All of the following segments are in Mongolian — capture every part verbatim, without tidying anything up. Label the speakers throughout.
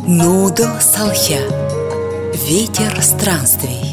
Speaker 1: Нудл Салхя. Ветер странствий.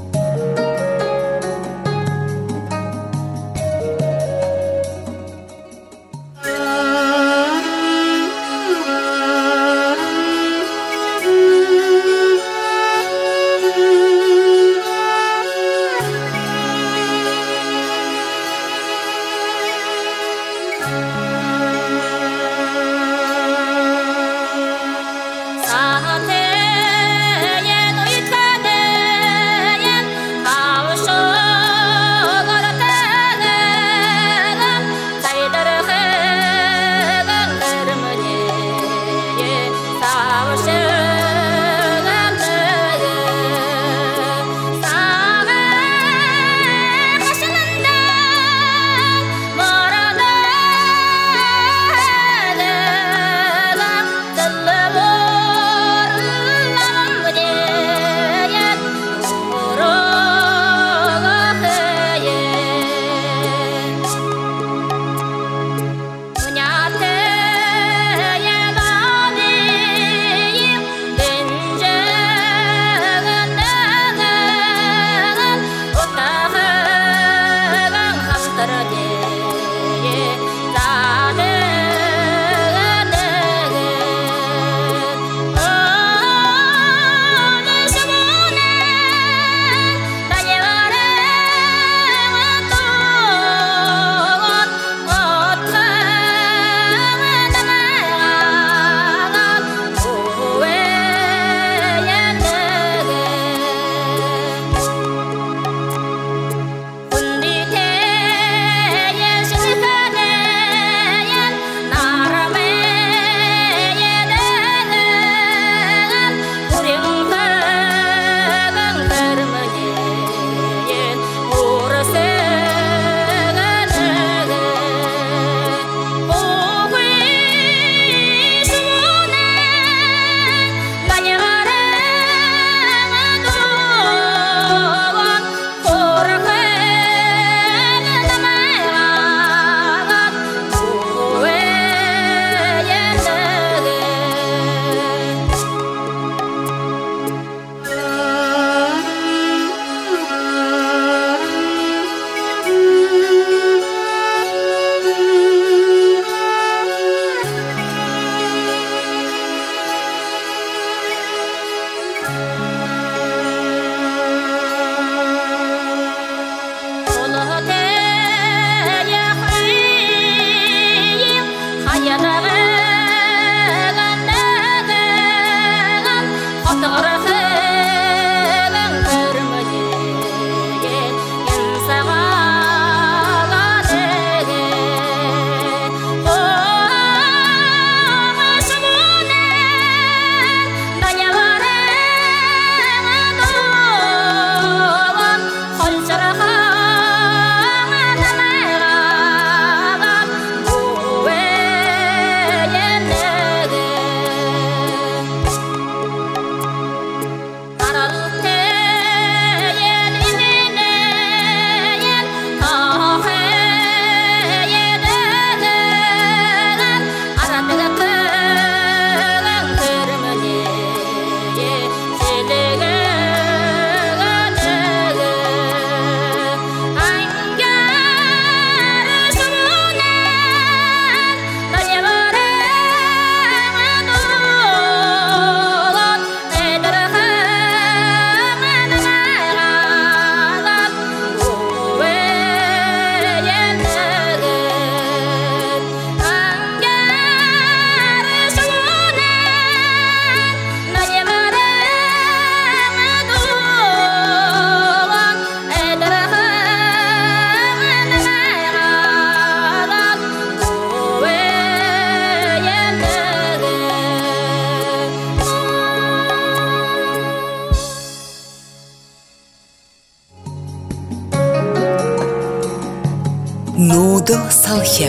Speaker 1: Нудл Салхя.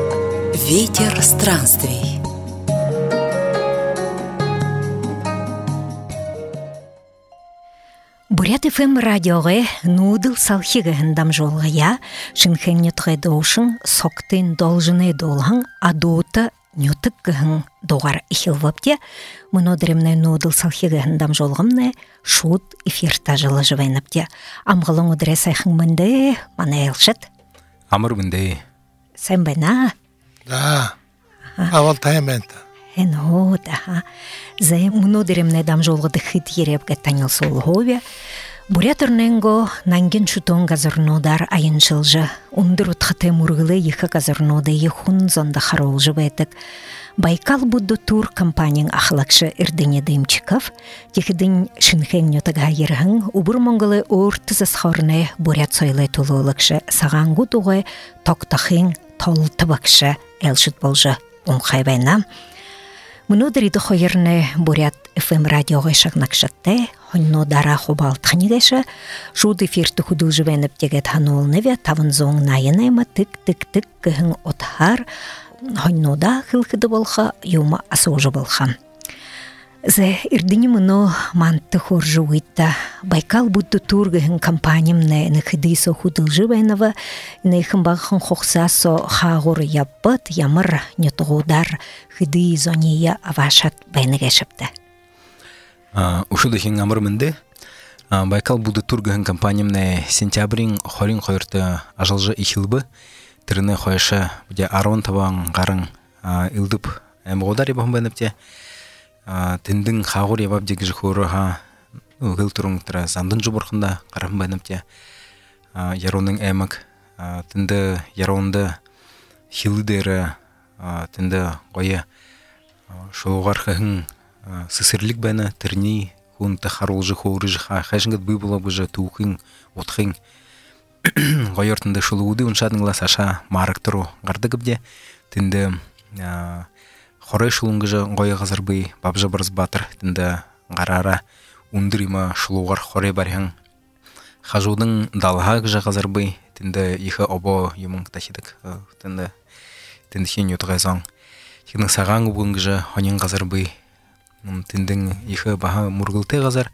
Speaker 1: Ветер странствий.
Speaker 2: Бурят эф эм радиоға Нудл Салхиға дамжолғая, шынхен нетғай доушын соқтын должыны долған адуыта нютык гын доғар ихилвапте, мұнодыремне нудыл салхигын дамжолғымне шуд эфирта жылы жывайнапте. Амғылың удыре сайхың мынды, мана елшет?
Speaker 3: Амыр мынды.
Speaker 2: Сен байна?
Speaker 4: Да, авал таймента.
Speaker 2: Эн о, да. Зе мұнодыремне дамжолғыды хит ерепге танил солғове. Бурятырненго нангин шутон газырнодар айын жылжы. Ундыр утхаты мургылы ехі газырноды ехун зонда харолжы бәйтік. Байкал будду тур компанияң ахлакшы ирдене дымчиков, тихидин шинхен нютага ерхын, убыр монголы ортызы схорны бурят сойлы тулулыкшы, сағангу туғай тоқтахын толты бакшы әлшіт болжы ұнқай байна. Мұнодырыды қойырны бурят эф эм радиоға шағнақшатты, хонно дара хобалтхани гэша, жуд эфирті худыл жывеніп дегет ханолны ве тавын зоң найынайма тик-тик-тик кіхін отхар, хоннода хылхыды болха, юма асожы болха. Зе ирдini мұны манты хоржы уйта. Байкал будды тургыхын компаниямны нөхіді со худыл жывенова, нөхін бағын хоқса со хағыр яппыт, ямыр нетуғудар хыды зония авашат байныға шыпты.
Speaker 3: Ушуды хин амыр мынды. Байкал будды тургыхын компаниямны сентябрин хорин қойырты ажылжы ихилбы, тіріні қойшы бұде арван табан ғарын илдіп әмғодар ебағын байныпте. Тіндің қағыр ебап дегі жүхуры ұғыл тұрың тұра зандын жұбырқында қарам байныпте. Яронның әмік, тінді яронды хилдері, тінді қойы шолуғар қығын сысырлік байны түрні құнты қарулжы қоғыры жыға қайшыңғыт бұй бола бұжы туықын, отқын. Қойыртынды шолуғыды ұншадыңла саша марық тұру ғарды көбде. Тінді Хорай шулуңгыжы ғойы ғазыр бұй бабжы барыз батыр тінді ғарара ұндырыма шулуғар хорай баряң. Хажудың далға ғыжы ғазыр бұй тінді ехі обо емің тахидық тінді хен ютығай зоң. Тегінің саған ұбыңгыжы хонен ғазыр бұй тіндің ехі баға мұрғылты ғазыр.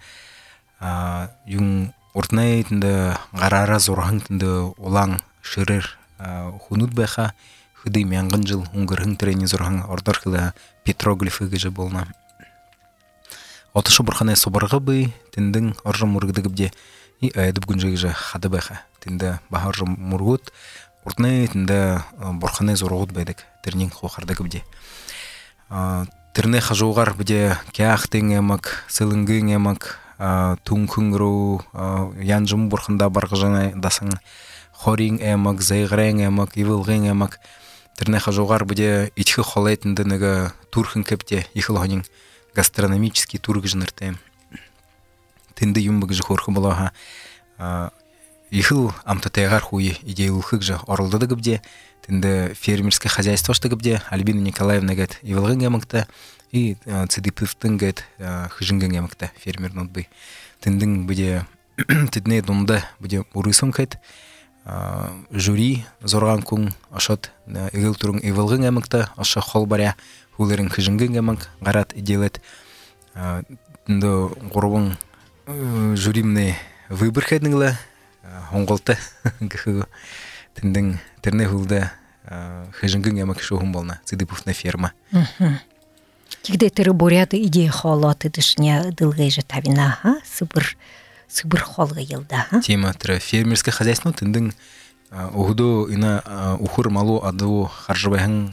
Speaker 3: Юң ұртынай тінді ғарара зорғын тінді олаң шырыр хунут байға Хыды мяңғын жыл ұңғырғын түрені зорғын ордар қылы петроглифы ғыжы болна. Отышы бұрқанай собарға бұй, тіндің оржы мұрғыды күбде и әйдіп күнжі ғыжы қады байға. Тінді баға оржы мұрғыд, ұртынай тінді бұрқанай зорғыд байдық, түрнен қоқарды күбде. Түріне қажуғар бұде кәқтің әмік, сылыңғың әмік, түн күңіру, янжым бұрқында барғыжаны дасың, хорин әмік, зайғырың әмік, ивылғың әмік. Түріне қажуғар бұде итхі қолайтынды нүгі турхын көпте ехілғанын гастрономический турғы жынырты. Тінді юмбығы жы қорқы болаға ехіл амтатайғар хуй идейлықық жы орылдыды көпде. Тінді фермерский хозяйство шты көпде. Альбина Николаевна гәт ивылғын әмікті и цидипывтың гәт хыжыңғын әмікті фермерін отбый. Тіндің бұде тідіне дұмды бұде ұрысын кәт. Жюри зорған күн ашат игыл турың ивылғын әмікті, аша қол баря хулерін хыжыңғын әмік ғарат иделет. Тінді ғұрыбың жюримне выбір кәдіңілі, оңғылты тіндің түріне хулды хыжыңғын әмік шоғын болна, цидыпывна ферма.
Speaker 2: Кегде түрі буряты идея қолаты дышыне дылғай жы табина, сыбыр Сыбыр холға елда.
Speaker 3: Тема түрі фермерский хозяйство тіндің ұғыду ина ұқыр малу аду қаржыбайын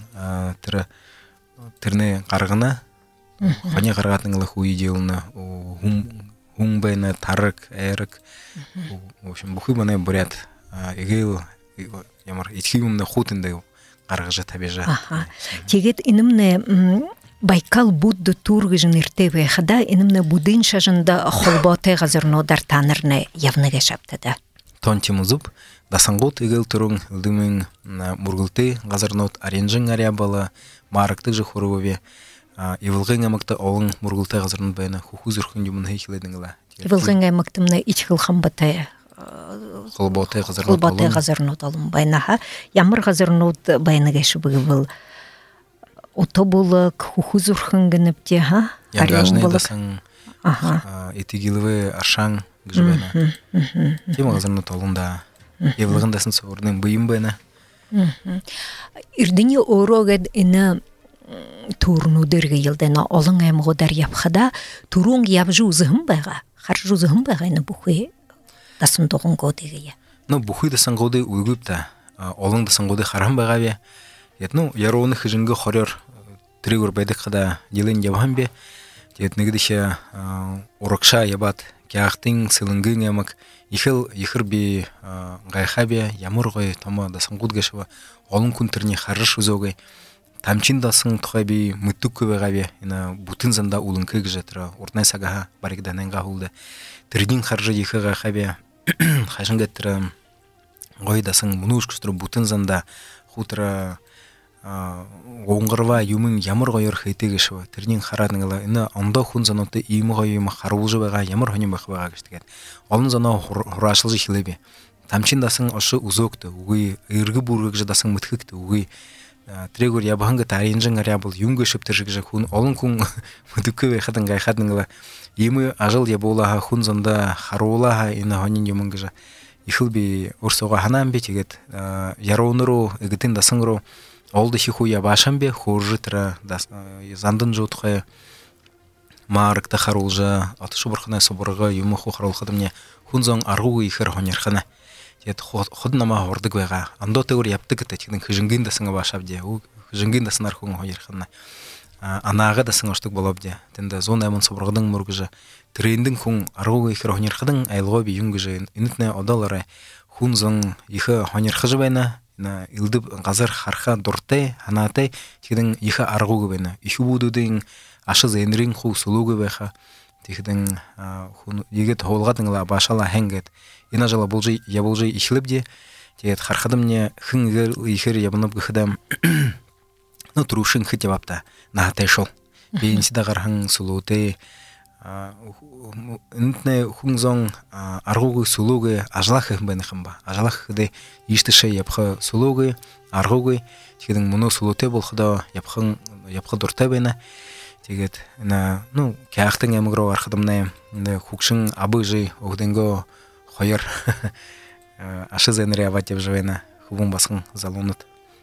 Speaker 3: түріне қарғына, қане қарғатыңылы хуй деуіліні, хуң байына тарық, әрік. Бұқы баны бұрят, егейл, етхи өмні құтынды қарғыжы табежа.
Speaker 2: Тегет інімні Байкал будды тургыжын иртеве хада инымны будын шажында холботы ғазырнодар танырны явныға шаптыда.
Speaker 3: Тонти музып, дасангот игел турун илдымын мургылты ғазырнот аренжын ария бала марыктық жы хорубове ивылғын амыкты олың мургылты ғазырнот байына хуху зұрхын юмын хейкіледіңіла.
Speaker 2: Ивылғын амықтымны ичхыл хамбатай
Speaker 3: холботы ғазырнот
Speaker 2: олың байына. Ямыр ғазырнот байыныға шыбығы бұл Отобулық, хухузурхын гініпте, ха?
Speaker 3: Янгажны дасың, етігіліві аршаң гіжбайна. Тема ғазырны толында, евлығын дасын соғырдың бұйым байна.
Speaker 2: Ирдіні орогад іні турну дерге елдена олон эм годар япхада турун ябжу узым бага харжу узым бага ны бухи тасын тогон годеге.
Speaker 3: Ну бухи да сангоды уйгупта олон да сангоды харам бага бе. Ет ну яроны хижинге хорер тригор байдык хада делен явамбе. Ет негдише уракша ябат кяхтин сылынгын ямак ихил ихир би гайхабе ямур гой томо да сангудгашва олон күнтерни харыш үзөгөй тамчин дасын тухайби мыттук көбөгабе ина бутын занда улынкы гжетра уртнай сагаха баригданенга хулды тридин харжы ихи гайхабе хашынгеттра гой дасын мунуш күстүр бутын занда хутра оңгырва юмын ямар гойор хейтегешва тридин харадыңла ина ондо хун заноты ийми гойыма харулжы бага ямар хоним бага гыштыгет олон зана хурашылжы хилеби тамчин дасын ошы узокты угы ыргы бургы жадасың мытхыкты угы трегор ябанга таринжың арябыл юнга шыптыржыгы хун олон кун мытыкы хадын гайхадыңла ийми ажыл яболаха хун занда харулаха ина хонин юмынгы ихилби урсога ханам бетигет яроунуру эгитин дасыңру олды хихуя башамбе хуржитра зандын жутхе маркта харулжа атышы бурхана соборга юмы ху харулхадымне хунзон аргу ихер хонерхана ет ходнама хордык вега андо тегур яптык тетин хижингин дасыңа башабде у хижингин дасынар хун хонерхана анага дасың оштук болобде тенде зон эмон соборгадың мургыжа трендин хун аргу ихер хонерхадың айлго би юнгыжа инитне одалары хунзон ихе хонерхыжы байна на илдиб газар харха дуртай ханатай тигдин иха аргу гыбена иху будудин ашы зенрин ху сулугы беха тигдин хун егет холгадыңла башала хенгет ина жала болжи я болжи ихлибди тигет хархадымне хингер ихер ябынып гыхдам ну трушин хитябапта на тешол бенсида гархан сулуте интне хунзон аргугы сулугы ажлах бенхимба ажлах де иштеше япха сулугы аргугы тигдин муну сулуте болхда япхан япха дурта бена тигет на ну кяхтын эмгро архадымна инде хукшин абыжы огденго хойер ашы зенре аватев жвена хубун басын залунут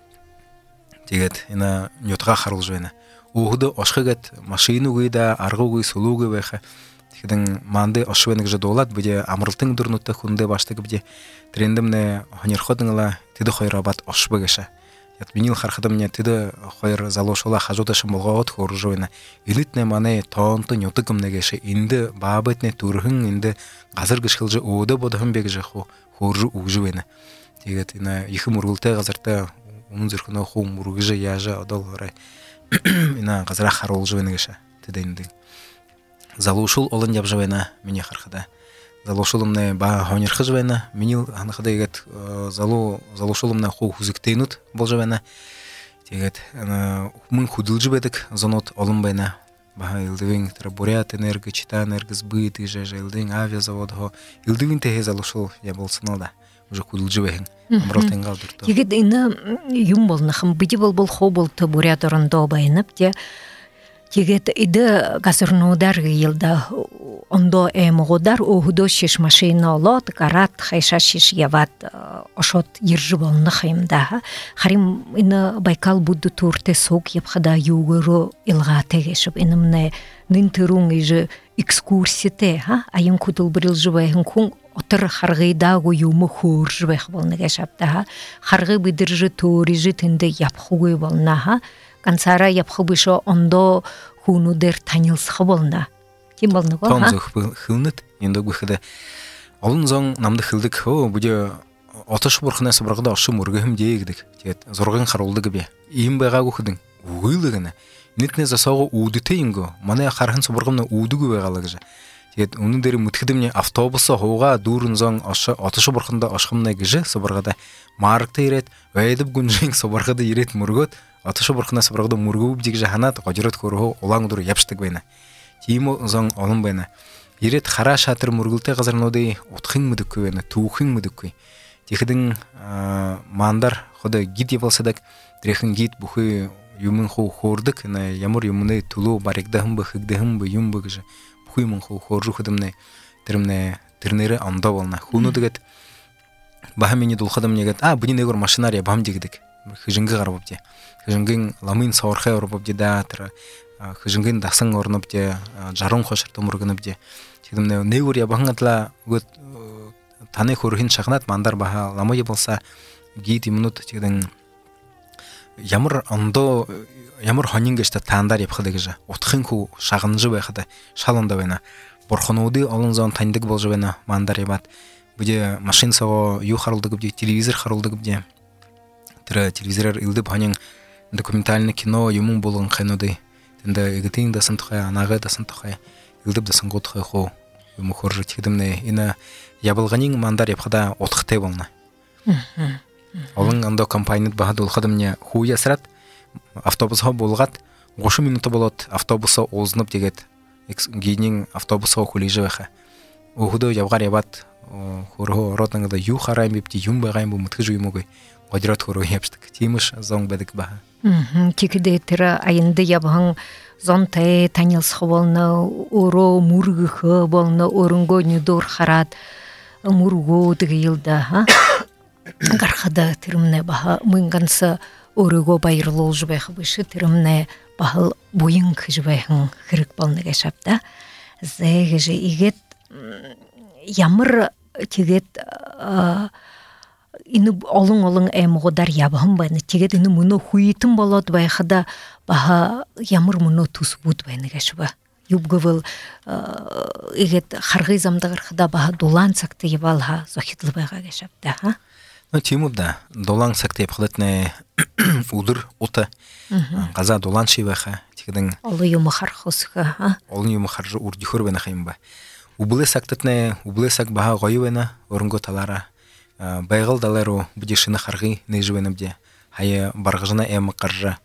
Speaker 3: тигет ина нютга харул жвена угды ашхагат машину гыда аргугы сулугы беха тигдин манды ашвенг же долат биде амрылтың дурнутта хунде баштыгы биде трендимне ханерходыңла тиде хойрабат ашбыгыша ят минил хархадымне тиде хойр залошола хажуташым болгот хоржуена илитне мане тоонты нютыкымнегеше инде бабетне турхын инде газыр гышылжы ода бодхым бегже хо хоржу угжуена тигет ина ихи мургулте газырта унун зырхына ху мургыжы яжа одолгорай ина газра харолжуенегеше тиденди залушул олон ябжавена меня хархада залушулымне ба хонерхжвена минил ханхадегет залу залушулымне ху хузыктейнут болжавена тегет мын худылжбедик зонот олымбайна ба илдивин трабурят энерго чита энергос быт и же илдин авиазавод хо илдивин те залушул я болсыналда уже худылжбеген амротенга дурто
Speaker 2: тегет ина юм болнахым биди бол бол хо бол табурят орындо байнып те тегет иде газырнудар йылда ондо эмогодар охдо шиш машина лот карат хайша шиш яват ошот иржи болны хаймда харим ина Байкал будду турте сок япхада югоро илга тегешип инымне нинтерун иже экскурсите ха айын кутул брилжбайын кун отыр харгыйдагу юму хуржбайх болны гешапта харгы бидиржи турижи тинде япхугуй болна ха кансара япхубышо ондо хунудер танилсхы болна ким болны го ха
Speaker 3: тонзох хилнет енді гүхде олон зон намды хилдик о буде атыш бурхна сабрагда ашы мургым деегдик тет зоргын харулды бе им бага гүхдин уйлыгына нитне засого удитейнго мана хархан сабрагымна удугу багалагы тет унун дери мутхидимне автобуса хога дурун зон ашы атыш бурхында ашхымна гыжы сабрагда маркта ирет вайдып гүнжин сабрагда ирет мургот атыш бурхна сабрагда мургу бдигже ханат гажрат кору олаң дур япштык байна тимо зон олон байна ирет хара шатыр мургулте газарноды утхын мыдык байна туухын мыдык тихдин мандар хода гид yapılsadak трехин гид бухы юмын ху хордык на ямур юмны тулу баригдахым бахыгдахым бы юм быгже бухы мын ху хоржу ходымны тирмне тирнери анда болна хуну дигет бахамини дулхадым негет а бини негор машинария бам дигдик хыжынга гарып де. Хыжынгын ламын саурхай орып де да тра хыжынгын дасан орнып де жарым хошырты мургынып де. Тидимне не ур ябангатла гот таны хорхин шахнат мандар баха ламой болса гит минут тидин ямар ондо ямар хонингешта тандар япхады гэж утхын ху шагынжы байхада шалонда байна. Борхонуды олон зон тандык болж байна мандар ябат. Буде машин саго ю харылдыгып де телевизор харылдыгып де. Тра телевизор илдип ханин документальный кино юмун болгон кайноды. Тенде эгетин да сантхай анага да сантхай илдип да сангот хай хо юм хоржы тидимне ина ябылганин мандар япхада утхты болна. Олон андо компаният бахадул хадымне хуя срат автобусга болгат гошу минута болот автобуса ознып дегет гинин автобуса хулижы баха. Ухудо явгар ябат хорго ротангда ю харайм бипти юм багайм бу мутхы жуймогой годрат хоро япштык тимиш зон бедик баха.
Speaker 2: Мм тикде тера айынды ябган зонтай танилс хволна оро мургы болна орунго нюдор харат мурго дегилда ха гархада тирмне баха мынганса орого байырлол жубайх бышы тирмне бахал буйын кыжбайхын хырык болныга шапта зэгэжи игет ямар тигет ины олон-олон эмгодар ябхын байна тигет ины муну хуйтын болот байхада баха ямар муну тус бут байна гашба юбгывыл игет харгы замдагырхда баха дулан цакты ябалха зохитлы байга гашапта ха.
Speaker 3: Ну тимубда долан сакты япхадатне удыр ута газа долан шиваха тигден
Speaker 2: олы юмы хархосха ха
Speaker 3: олы юмы харжы урдихор бена хайымба убылы сактатне убылы сак баха гойвена орунго талара байгыл далару будешина харгы нежвенебде хая баргыжына эм каржа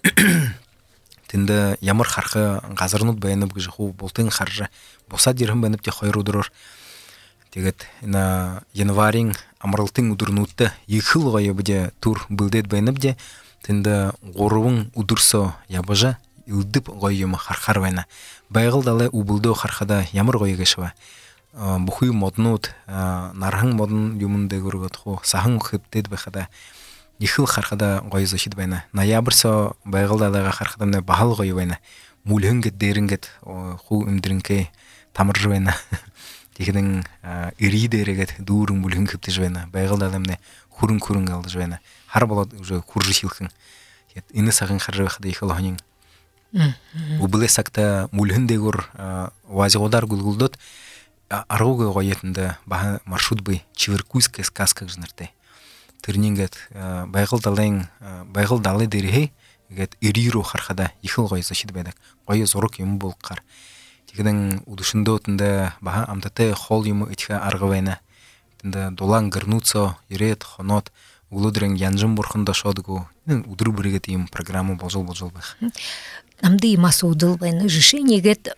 Speaker 3: тинде ямар хархы газырнут баянып гыжху болтын харжа боса дирхим бенеп те хойрудурор тегет на январин амралтын удурнутта ехыл гойбде тур билдет баяныбде тинде горувун удурсо ябажа илдип гойым хархар байна байгыл далы убылдо хархада ямар гойгешва бухуй моднут нархан модн юмунде көргөт хо сахан хептет бахада ехыл хархада гойзошид байна ноябрьсо байгыл далага хархадамне бахал гой байна мулхынгет дерингет ху имдринке тамыржы байна тегиден ири дерегет дурун мулхын хептеш байна байгыл даламне хурун хурун алды байна хар болот уже хуржы шилхын ины сагын харжы бахада ехыл ханин убылы сакта мулхын дегур вазигодар гулгулдот аргуга гоетинде баха маршрут бый чиверкуйская сказка жнарте тырнингет байгыл далын байгыл далы дерихи гет ириро хархада ихыл гойсо шидбедек гойо зорок юм болкар тигден удушундо тинде баха амтате хол юм итха аргавена тинде долан гырнуцо ирет хонот улудрен янжым бурхында шодгу удур биригет им программа болжол болжол бах намды
Speaker 2: масудыл бен решениегет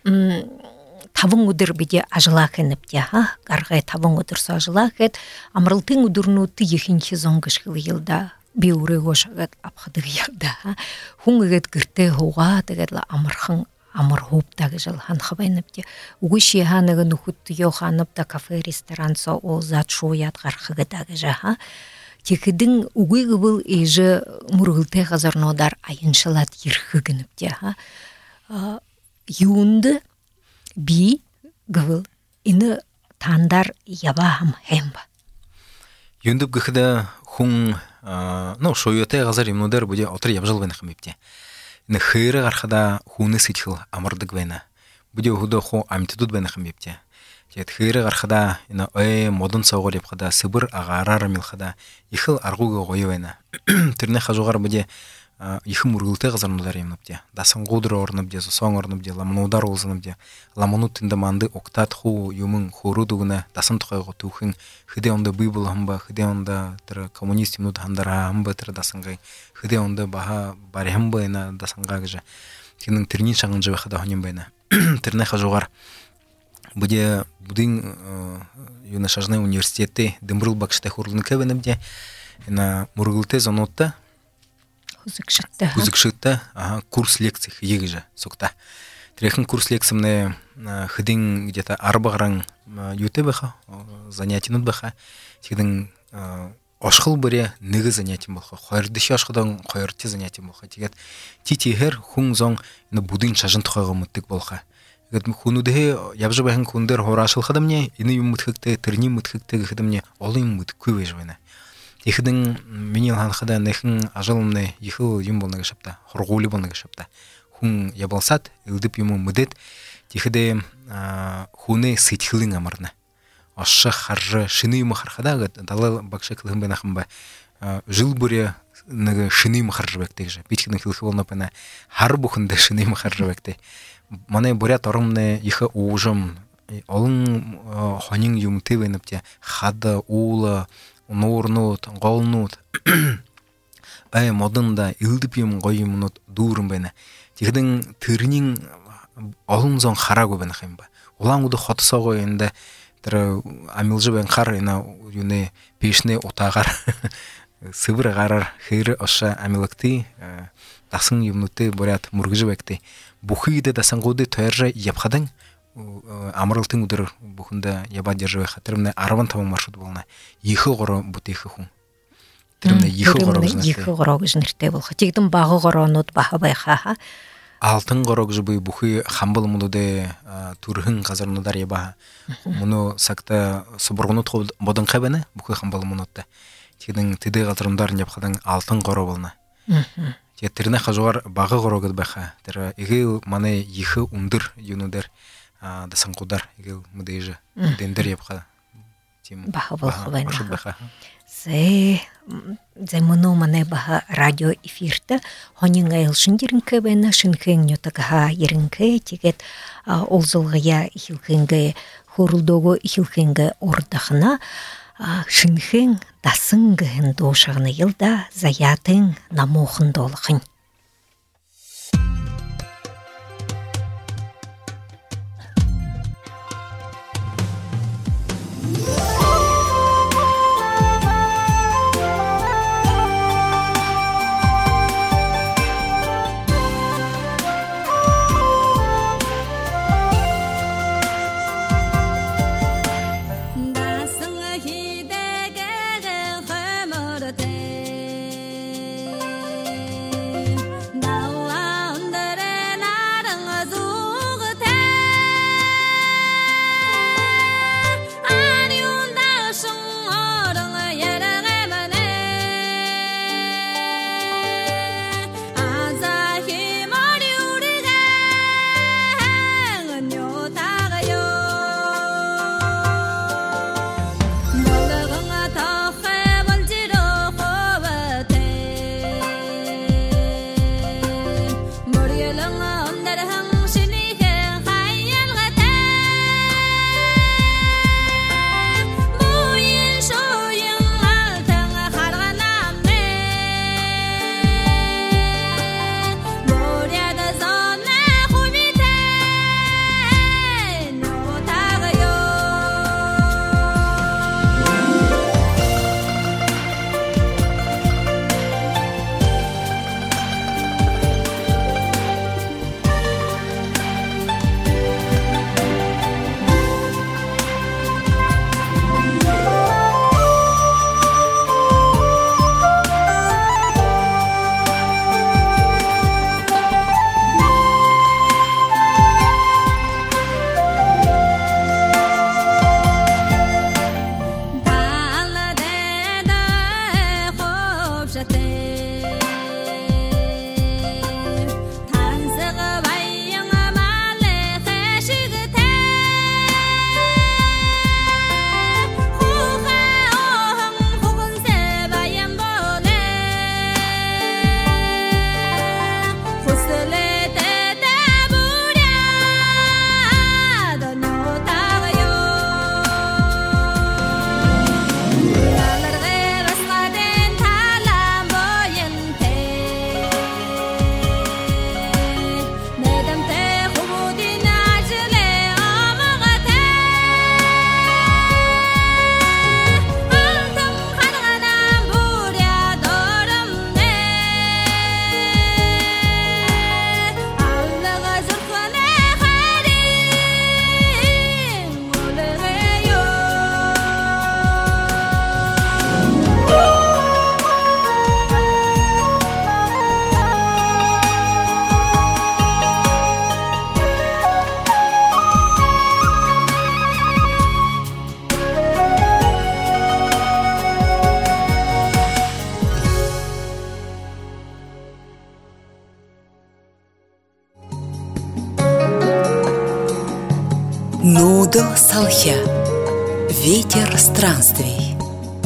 Speaker 2: тавын удыр биде ажылак энепте ха гаргай тавын удыр сажылакет амрылтын удурнуты ехинчи зонгышкыл йылда биуре гошагат апхадык йылда хунгет гырте хога тегетла амархан амар хоптагы жыл ханхабайнепте угуши ханыгы нухут йоханып да кафе ресторан со о зат шоят гархыгытагы жаха текидин угуйгы был эже мургылте газарнодар айыншылат йырхыгынепте ха юнды би гывыл ины тандар ябахам хемба
Speaker 3: юндып гыхда хун ну шоюте газар имнудер буде отыр ябжыл бен хмепте ины хыры гархада хуны сычыл амырдык вена буде худо ху амтидут бен хмепте тет хыры гархада ины ой модун согол япхада сыбыр агарар милхада ихыл аргуга гойвена тирне хажугар буде ихым ургылты газарнудар емнепте дасын гудро орнупде соң орнупде ламнудар олзынупде ламонут тинде манды октат ху юмын хору дугуна дасын тухайго тухын хыде онда быйбыл хамба хыде онда тыр коммунист минут хандара хамба тыр дасынгай хыде онда баха бари хамба ина дасынга гыжа тинин тирнин шагынжы бахада хоним байна тирне хажугар буде будин юнашажный университеты дымрыл бакштай хурлынка бенемде ина мургылты зонотта
Speaker 2: Хузыкшытта.
Speaker 3: Хузыкшытта, ага, курс лекций егежа, сокта. Трехин курс лекций мне хыдин где-то арбагран ютебеха, занятий нутбеха, тигдин ошхол bëре нэгэ занятий болхо хоёрдыш ошходон хоёрти занятий болхо тэгээд титихэр хүн зон энэ будын шажин тухайга мэддэг болхо тэгээд хүнүдээ явж байхын хүн дээр хураашилхад мне энэ юм мэдхэгтэй тэрний мэдхэгтэй гэхэд мне олон юм мэдхгүй байж байна ихэдэн миний ханхада нэхэн ажалмны ихүү юм болно гэж шапта хургуули болно гэж шапта хүн ябалсад элдэп юм мэдэд ихэдэ хүнээ сэтгэлийн амарна ашх хар шиний юм хархада гэд далал багшаа хэлхэн байнах юм ба жил бүрээ нэг шиний юм харж байгтай гэж бид хэн хэлэх болно байна хар бүхэндээ шиний юм харж байгтай манай бурят оромны их уужим олон хонин юмтэй байна бтя хад уул нуурнууд голнууд бай модонда элдэп юм гоё юмнууд дүүрэн байна тэгэдэн тэрний олон зон хараагүй байна юм ба улаан удаа хотсоогоо энэ тэр амилж байн хар энэ юуны пешний утаагаар сэвэр гараар хэр оша амилагти дасан юмнуудтэй бурят мөргөж байгтай бүхийдээ дасангуудыг тойрж явхадан амралтын өдөр бүхэндээ ябад ярьж байх тэрмнэ арван таван маршрут болно их гороо бүтээх хүн тэрмнэ их гороо
Speaker 2: их гороо гэж нэртэй болох тэгдэн бага гороонууд баха байхаа
Speaker 3: алтан гороо гэж буй бүхий хамбал мөнөдөө түрхэн газарнуудаар яба мөнө сагта соборгонууд бодон хавана бүхий хамбал мөнөдөө тэгдэн тэдэ газарнуудаар явхадан алтан гороо болно тэгээ тэрнэ хажуугаар бага гороо гэж байхаа тэр игээ манай их өндөр юунуудаар дасангуудаар игээ мэдээж дэндэр явхаа тийм
Speaker 2: баха болох байна Зэ зэмнөө манай баха радио эфиртэ хонин айлшин дэрэнкэ байна шинхэн нютага ярэнкэ тэгээд олзолгая ихэлхэнгэ хөрөлдөөгөө ихэлхэнгэ урдахна шинхэн дасан гэн дуушагны йылда заятын намуухан долхын
Speaker 1: Нудо салхя. Ветер странствий.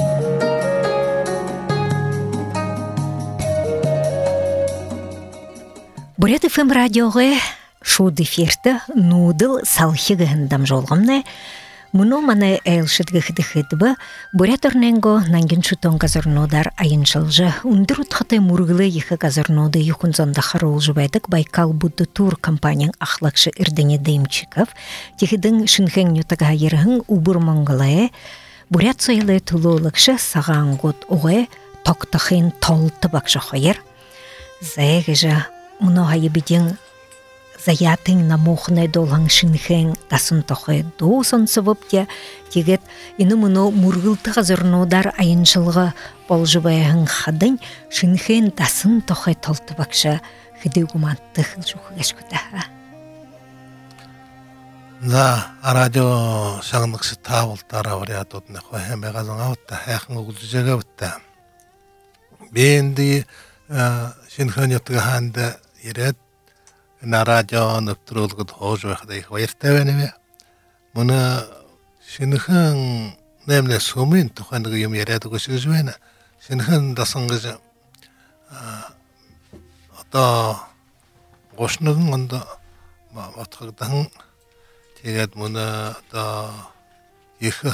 Speaker 2: Бурят эф эм радиоға шуд эфирді нудыл салхи гыһындам жолғымны. Муно маны элшит гыхыдыхыдбы, бурят орненго нангин шутон газорнодар айыншылжы, ундыр утхаты мургылы ехы газорноды юхунзонда харолжы байдык Байкал Будды тур компанияң ахлакшы ирдене дымчиков, техидың шынхен нютага ерхын убур монголае, бурят сойлы тулулыкшы саған год оғэ тоқтахын толты бакшы хайыр. Зайгыжа муно хайы биден заятың намохны долған шынхен тасын тоқы доусын сывыпте, тегет ины мұны мұргылты ғазырнодар айыншылғы болжыбайығын қадын шынхен тасын тоқы толты бақшы хыды гуманты хыл жуғы кәшкіті.
Speaker 4: Да, радио шаңнықшы табылтара вариат отны қойхембе ғазың ауытта, әқін ұғылжыға бұтта. Бенді шынхен еттігі ханды ерет, на радио nøptrulgud hojvakday vayrtavenime muna şinхэн nemle sumin tohandı yum yeradu gusuzvena şinхэн dasangıza ata goşnugun onda matqıdan teget muna da yıkı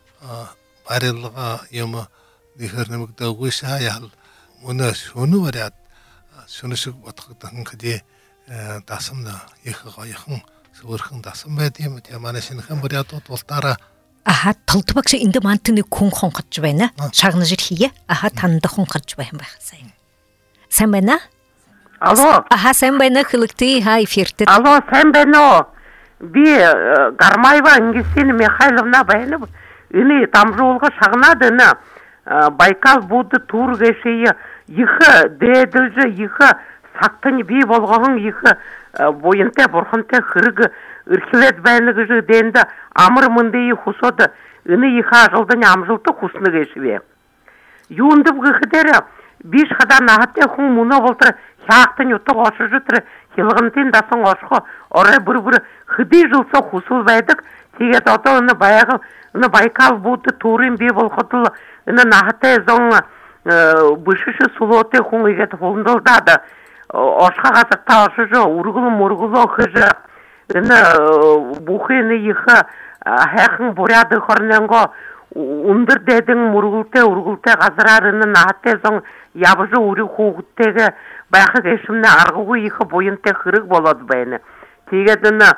Speaker 4: barılga yuma dihirnemik da gusha yal muna şunu varyat şunu şu matqıdan kadi дасымда екі қайықын сығырқын дасым бәдем теманы шынхан бұрият от олтара.
Speaker 2: Аха, толты бақшы инді мантыны күн қонқат жібайна, шағыны жыр хие, аха, танды қонқат жібайын байқысайын. Сән байна?
Speaker 5: Алло.
Speaker 2: Аха, сән байна қылықты, ха, эфирті.
Speaker 5: Алло, сән байна. Би Гармаева Ингесина Михайловна байны, үні тамжолға шағынадыны, Байкал Будды тур кешейі, екі дәділжі, екі сақтың бей болғағын екі бойынта бұрхынта қырғы үркелет бәлігі жы денді амыр мұндайы құсоды, үні екі ажылдың амжылты құсыны кешіве. Юындып ғықыдері, беш қадан ағытты құң мұны болтыры, хяқтың ұты ғошы жытыры, хилғынтен дасың ғошқы, орай бір-бір қыды жылса құсыл бәйдік, тегет оты үні баяғы, үні Байкал Будды турын бей болғытылы, үні нағытты зоң бұшышы сұлоты құң егет қолындылдады. Ошқа ғасықта ошы жо, урғылы-мұрғылы қыжы, үні бұқыны ехі, әқін бұряды қорненго, ұндыр дәдің мұрғылты, урғылты ғазырарыны нағатты соң ябыжы үрі қоғыттегі байқы кешімні арғығы ехі бойынты қырық болады бәйіні. Тегедіні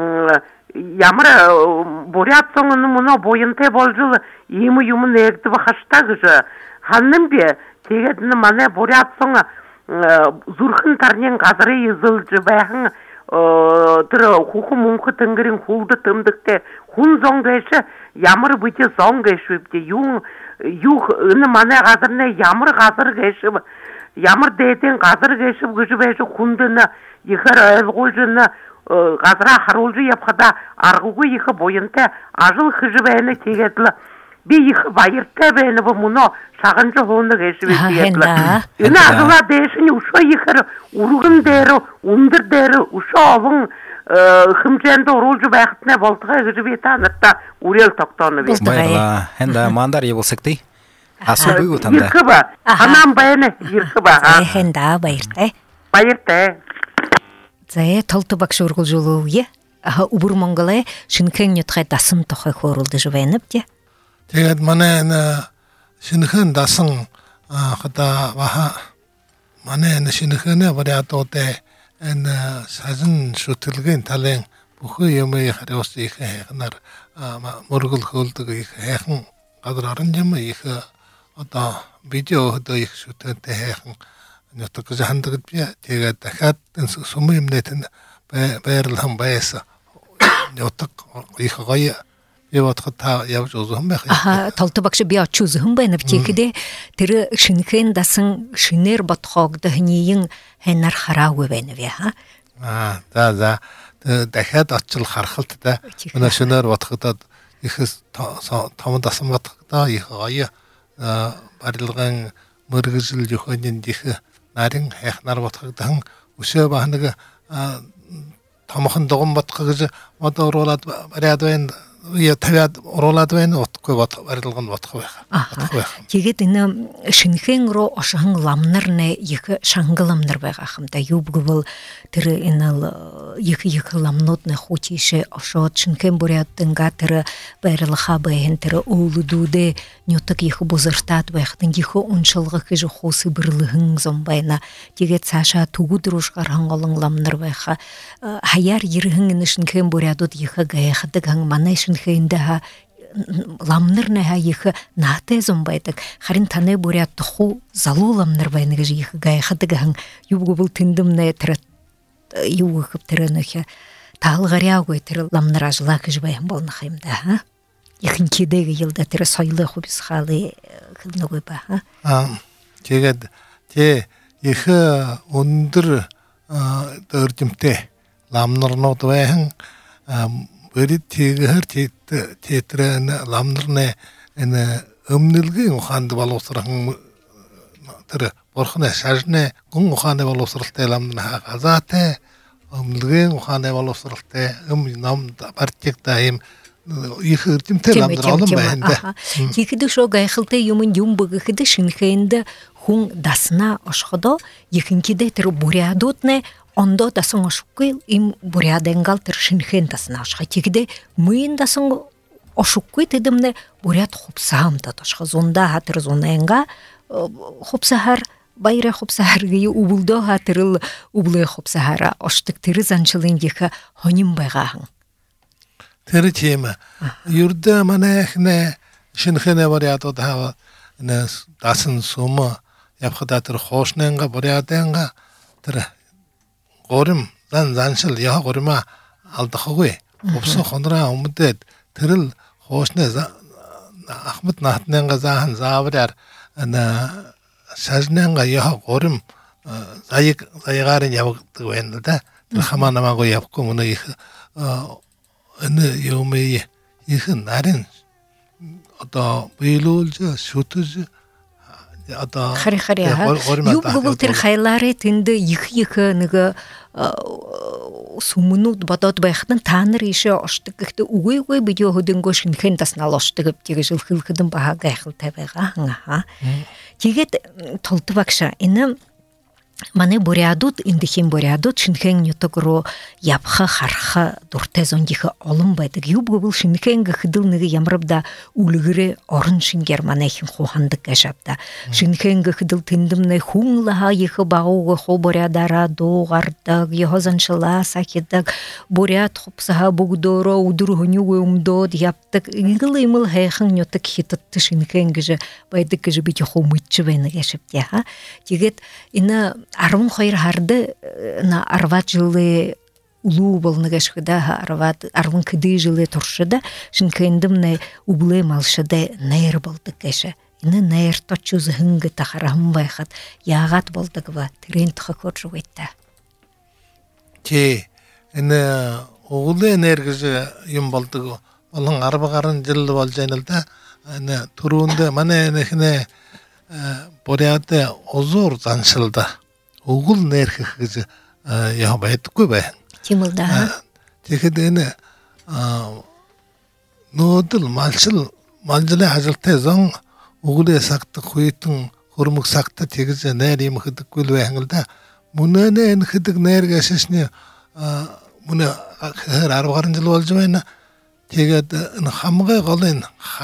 Speaker 5: ямыр бұряд соңыны мұны бойынты бол жылы емі юмын егді бұқашта қыжы. Ханным бе, тегедіні мане бұряд соңы зурхын тарнен қазыры езілжі бәйхін түрі құқы мұңқы түңгірін құлды тымдықты құн зоң кәші ямыр бүте зоң кәші өпте юх үні мана қазырына ямыр қазыр кәші ямыр дәйтен қазыр кәші күші бәші құндыны ехір әлғойжыны қазыра харолжы епқада арғығы ехі бойынты ажыл қыжы бәйіні тегетілі би ехі байырта бәйіні бұл мұны шағынжы ғоны кәші бәйіні үні ағыла дәшіні ұша ехір ұрғын дәрі, ұндыр дәрі, ұша олың хымженді ұрылжы бәйіқтіне болтыға кәші бәйті анытта үрел тоқтаны бәйті.
Speaker 3: Байғыла, әнді мандар ебілсікті? Асы бұй ұтанды?
Speaker 5: Еркі ба, анам бәйіні, еркі ба.
Speaker 2: Әнді байыртай?
Speaker 5: Байыртай.
Speaker 2: Зәе толты бақшы ұрғыл жолу е? Убур монголай шынкен нютқай дасым тоқай қорылды жывайынып де?
Speaker 4: Тегет мане шынхэн дасың қыда ваха мане шынхэне вариат оте сазын шутылген тален бұқы емі қариосы екі әйқінар мұрғыл қылдығы екі әйқін қадырарын жемі екі видео өді екі шутылды әйқін нөтті жандығыт бе тегет әкәттін сұмы емнетін бәрілген байысы нөттік екі ғайы Еватқа та явж озуым бәқи.
Speaker 2: Аха, толты бақшы бия чузуым бәйніп текіде, тірі шынхен дасың шынер батқоғды хінейін хәнар харауы бәйніп, ха?
Speaker 4: Да, да. Дәхәд атчыл харқылты да. Мұна шынер батқыда екі тамы дасым батқыда, екі ғайы барылған мұрғызыл жүхөнен дегі нарың әқнар батқыдың ұшы бағыныға тамахан догон батқа гэж одоо оруулаад бариад байна. Я тавиад оруулаад байна. Утгүй бат барилганд батах байх. Батах байх.
Speaker 2: Тэгээд энэ шинхэн руу ошхон ламнар нэ их шангаламнар байгаа хамта юбгвол тэр энэ их их ламнууд нэ хүчише ошоод шинхэн буряданга тэр барилга байн тэр уулдуудэ нютаг их бузартаад байхтан их уншилгах гэж хуус бирлэгэн зам байна. Тэгээд цаашаа түгүүд рүү гархан олон ламнар байха. Хаяар ирхэн энэ шинхэн бурядууд их гайхдаг хан манай шинхэндээ ламнар нэ их наатай зам байдаг. Харин таны буряд туху залуу ламнар байна гэж их гайхдаг хан юугвол тэндэмнэ тэр юу их тэр нөх таалгаряагүй тэр ламнар ажлаа гэж баян болнах юм да. Ихэнх кидэг йылда тэр соёлын хубис хали хэмнэгүй ба.
Speaker 4: Аа тэгээд тэ их өндөр дөржимтэй ламнарнууд байна. Бэрид тэгэр тэтрэн ламнарны энэ өмнөлгийн ухаанд боловсрон тэр борхны шажны гүн ухааны боловсралтай ламнар газаатай өмнөлгийн ухааны боловсралтай өм нам партикта им их эрдэмтэй ламнар олон байна.
Speaker 2: Тэгэхэд шоо гайхалтай юм юм бөгөхөд шинхэнд хүн даснаа ошходо ихэнхидэ тэр бурядууд нэ ондо дасан ошгүй им буряденгал тэр шинхэн даснаа ошхо. Тэгэхдээ мын дасан ошгүй тэдэмнэ буряд хупсаамта тошхо зунда хатэр зуненга хупсахар байраа хупсахар гээ убулдо хатэрл ублэ хупсахара оштык тэр занчлын их хоним байгаа.
Speaker 4: Тэр тийм юрда манайхнэ шинхэн бурядууд хаа нэ дасан сума явхада тэр хоошненга буряденга тэр горим зан заншил яа горима алдахгүй хупсо хондраа өмдөд тэрл хоошны ахмад наатненга захан заавраар ана сажненга яа горим заяг заягарын явдаг байна да. Тэр хамаа намаагүй явахгүй мөн их энэ юмээ их нарийн одоо биелүүлж шүтэж одоо
Speaker 2: хари хари юу бүгд тэр хайлаарэ тэнд их их нэг сүмнүүд бодоод байхтан та нар ийшээ оршдог гэхдээ үгүй үгүй видео хөдөнгөө шинхэн таснал оршдог гэж хэлхэдэн бага гайхалтай байгаа хаа. Тэгээд толдвагша энэ манай бурядууд эндхийн бурядууд шинхэн нютаг руу явха харха дуртай зонгих олон байдаг. Юу бүгд шинхэн гэхдэл нэг ямарвда үлгэрэ орон шингэр манайхын хухандаг гашавда. Шинхэн гэхдэл тэндэмнэ хүн лаха их багууг ху бурядара дуугардаг, яхозанчлаа сахидаг, буряд хупсаха бүгдөрөө өдөр хөнөг өмдөөд явдаг. Игэл имэл хайхан нютаг хитт шинхэн гэж байдаг гэж би хөө мэдч байна гашавда. Тэгээд энэ арван хоёр харды на арваад жилы улуу болногаш худа арваад арван кэдэ жилы туршада шинхэндэмнэ углэ малшада найр болдог гэшэ. Энэ найр точуз хэнгэ тахарам байхад яагаад болдог ба тэрэн тохохор жугайта.
Speaker 4: Тэ энэ углэ найр гэж юм болдог болон арба гарын жил болж байна л да. Энэ түрүүнд манай нөхнө буряд озур заншилда угул нэрхэх гэж яа байдаггүй байна.
Speaker 2: Тийм л да.
Speaker 4: Тэгэхэд энэ нүүдэл малшил манжлын хажилтай зон угулээ сагтах хүйтэн хөрмөг сагтаа тэгж найр юм хэдэггүй л байх л да. Мөнөө энэ хэдэг найр гэшшний мөнөө хэр арба гарын жил болж байна. Тэгээд энэ хамгай голын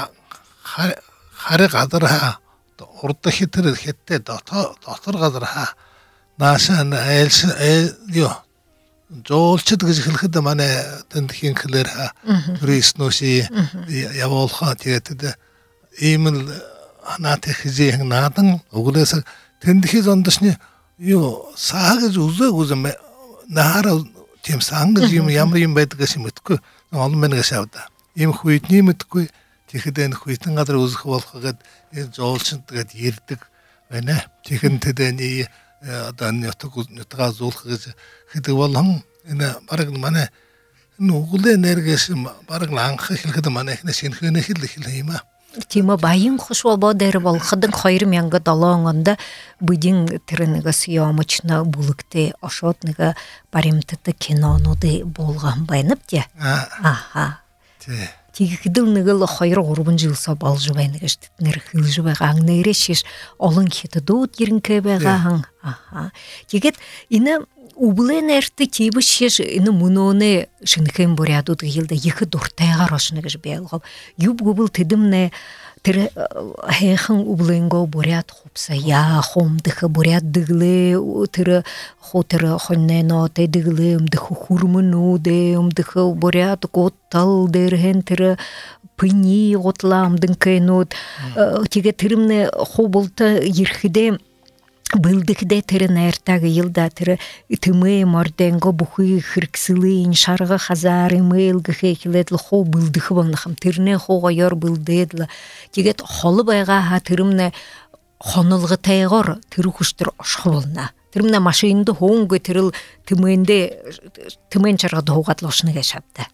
Speaker 4: харыг адраа урд хитэр хиттэй дотор газар хаа наашан айлш ёо жуулчд гэж хэлэхэд манай тэндхийн хэлээр Крисноши явуулхаа тэгээд ийм л наатай хизээ наадан өглөөс тэндхийн зондошны юу саа гэж үзээг үзэм нахара тийм сан гэж юм ямар юм байдаг гэж мэдгүй олон мэн гэж авда ийм хүйтний мэдгүй тэгэхэд энэ хүйтэн газар үзэх болох гэд жуулчд тэгээд ирдэг байна тэгэхэд тэдэний одоо нутаг нутгаа зуулах гэж хэдэг болон энэ бараг манай энэ углээ нэргээс бараг анх хэлэхэд манай ихнэ шинхэнэ хэл хэл юм аа
Speaker 2: Тима байын хош болбо дер бол хыдын хайрым янга далаңында будин тренега съемочна булыкты ошотныга баримтыты кинонуды болган байнып те. Аха.
Speaker 4: Те.
Speaker 2: Тигидылныгыл хайры урбун жылса балжы байныга штитнер хылжы байган нерешиш олон хиты дут еринке байган. Аха. Тигет ина Ублен эрти тибишеш ины муноне шинхэн бурядуд гилде екі дуртайга рошныгыш белгол. Юб губыл тидимне тир хэхэн убленго буряд хупса я хомдыхы буряд дыглы тир хотыр хоннено те дыглы мдыхы хурмыну де мдыхы буряд готтал дерген тир пыни готламдын кенут тиге тиримне хобулта ерхиде Былдыкде тірін әртағы елда тірі үтімі морденго бұхы хырксылын шарғы хазар имейл гіхекіледлі хо былдықы болнықым тіріне хоға йор былдедлі дегет холы байға ха тірімне хонылғы тайғыр тірі құштыр ошқы болна тірімне машинды хоңғы тіріл тіменде тімен чарғады хоғатлы ошыны кешапты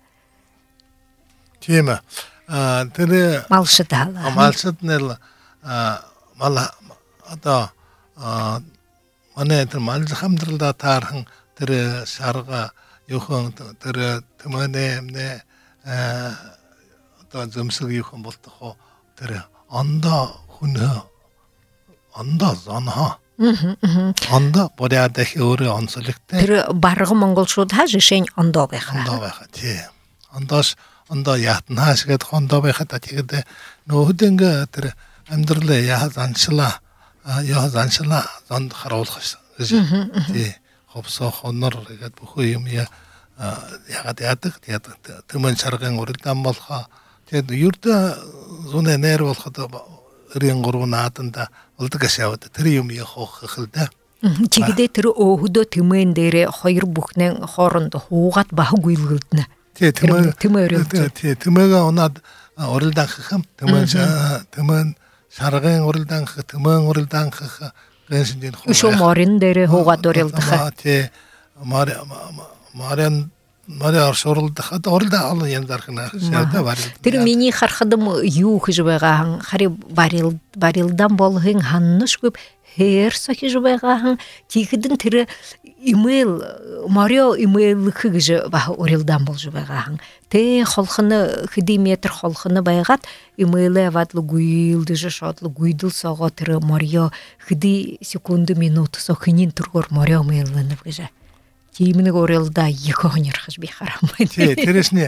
Speaker 4: Тема тірі
Speaker 2: малшыдалы
Speaker 4: малшыднел мала ата Мане тэр малж хамдралда таархан тэр шарга юухан тэр тэмэнэ эмнэ одоо зөмсөг юухан болтохо тэр анда хүн анда занха анда бодяда хөрө онцлогтэй
Speaker 2: тэр барга монголчууд хаа жишээ анда байха
Speaker 4: анда байха тий андаш анда ятнаас гэд хондоо байха та тэгээд нөөдөнгө тэр амьдралаа яа занчлаа Я заншла занд харуулах гэж. Тий. Ховсоо хонор гэдэг бүхий юм я ягаад яадаг яадаг тэмэн чарган урилдан болохоо. Тэгээд юрдэ зуны нэр болоход рин гурван наатанда болдог ашаавд тэр юм я хоох хэлдэ.
Speaker 2: Чигдэ тэр өөхдө тэмэн дээрээ хоёр бүхнэн хооронд хуугаад баггүййлгэлдэнэ.
Speaker 4: Тий тэмэн
Speaker 2: тэмэн
Speaker 4: тий тэмэга унаад урилдан хам тэмэн тэмэн Шаргын урилдан хэ тэмэн урилдан хэ гэнсэндэн хоо.
Speaker 2: Шо морин дээр хуугаад урилдах.
Speaker 4: Тий. Мари марин мари оршорлдах урилдан олон юм дархна. Шавда барил.
Speaker 2: Тэр миний хархадам юу гэж байгаа хари барил барилдан болгын ханнаш көп хэрсэ гэж байгаа тийхэдэн тэр имейл марио имейл гэж ба урилдан болж байгаа. Тэ холхны хэдиметр холхны байгаад имейлээ вадлы гуйлды шотлы гуйдл сого тэр марио хэди секунды минут со хинин тургор марио мейлэнэ гэж. Тиймнэг урилда екі хонерхаж би харамай.
Speaker 4: Тий тэрэшне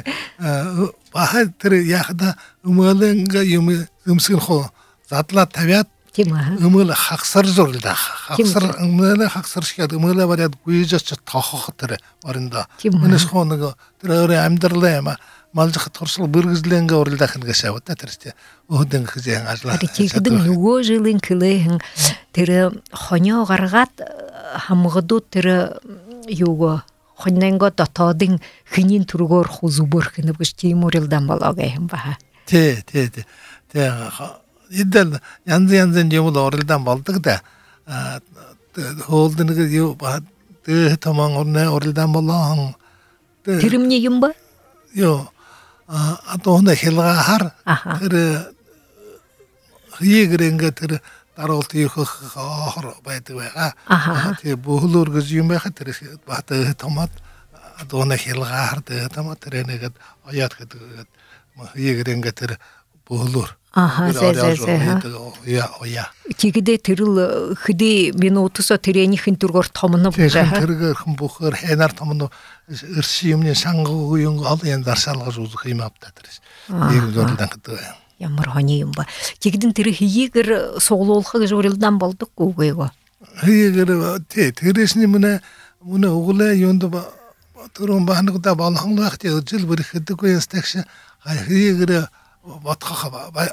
Speaker 4: баха тэр яхада өмөлэнга юм өмсгэн хоо задла тавиад өмөл хагсар зурлда хагсар өмөлэ хагсар шиг өмөлэ бариад гүйжэж тохох тэр оринда өнөс хоо нэг тэр өөр амьдралаа юм малжих туршил бүргэзлэнгэ урилдах нэгээс аваад тэр тий өөдөн хэзээ ажлаа.
Speaker 2: Тэгдэн нөгөө жилийн клэхэн тэр хоньо гаргаад хамгадууд тэр юуго хоньнэнго дотоодын хинин түргөөр хузубөр гэнэ гэж тийм урилдан болоога юм ба.
Speaker 4: Тий тий тий. Тий идэл янз янзын юм урилдан болдог да. Хоолдын нэг юу ба тэ таман орны урилдан болоо.
Speaker 2: Тэрмний юм ба?
Speaker 4: Йоо а то хонэ хэлгахар тэр хийгрэнгэ тэр даруулт юхах хор байдаг байгаа. Тэгээ бүхлөр гэж юм байхад тэр бат томат адууна хэлгахар тэр томат тэр нэгэд аяат гэдэг хийгрэнгэ тэр бүхлөр
Speaker 2: Аха зэ зэ
Speaker 4: я оя.
Speaker 2: Тэгдэ тэрл хэдий минутсо тэрэнийхэн дүргөр томно
Speaker 4: бужаа. Тэр хэн бүхэр хэнар томно эрси юмны сангуу юм ол ян дарсалгаж үзэх юм авта тэрс. Нэг зөрлөн гэдэг.
Speaker 2: Ямар хони юм ба. Тэгдэн тэр хийгэр суглуулах гэж урилдан болдоггүй гоо.
Speaker 4: Хийгэр тий тэрэсний мөнө мөнө углаа юунд түрүүн баанагда болгон лахт жил бүрхэдэггүй стакш хийгэр батхах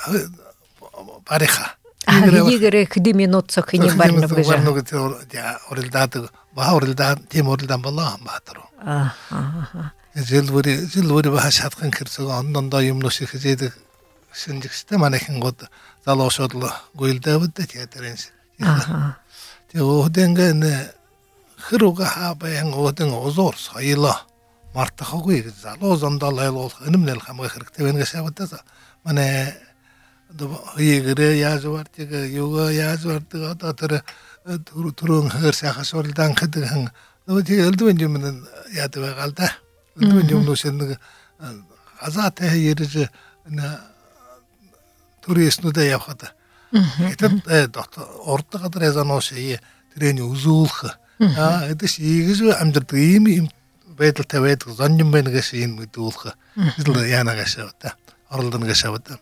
Speaker 4: бариха.
Speaker 2: Хийгэр хэдий минут цог хиний барна гэж.
Speaker 4: Барнуг урилдаад баа урилдаад тийм урилдан болоо баатар.
Speaker 2: Аа аа.
Speaker 4: Жил бүр жил бүр баа шатхан хэрцэг ондондоо юм нөш хэзээд шинжигчтэй манайхан год залуушууд гуйлдавд театрэнс. Аа. Тэгээ өөдөнгөн хэрүүга хабаян өөдөн озор соёлоо мартахгүй залуу зондол айлгуулах энэмнэл хамгаах хэрэгтэй байна гэж авдаа. Манай егере язы бар теге юга язы бар теге атары турун хыр саха сордан кыдыгын но теге элдвен жумун ятып калды элдвен жумун сенди азат ережи на туристнуда явхата это орта кадыр язан оши трени узулха а это шигизу амдырды им бетл тавет занним бен гашин митулха изл яна гашавта орлдан гашавта